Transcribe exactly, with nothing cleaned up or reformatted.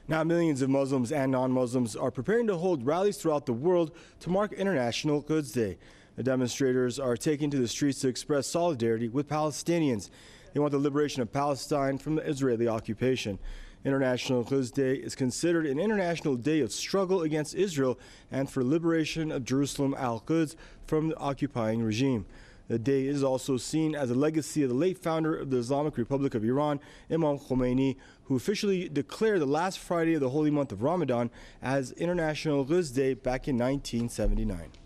Now, millions of Muslims and non-Muslims are preparing to hold rallies throughout the world to mark International Quds Day. The demonstrators are taking to the streets to express solidarity with Palestinians. They want the liberation of Palestine from the Israeli occupation. International Quds Day is considered an international day of struggle against Israel and for liberation of Jerusalem al-Quds from the occupying regime. The day is also seen as a legacy of the late founder of the Islamic Republic of Iran, Imam Khomeini, who officially declared the last Friday of the holy month of Ramadan as International Quds Day back in nineteen seventy-nine.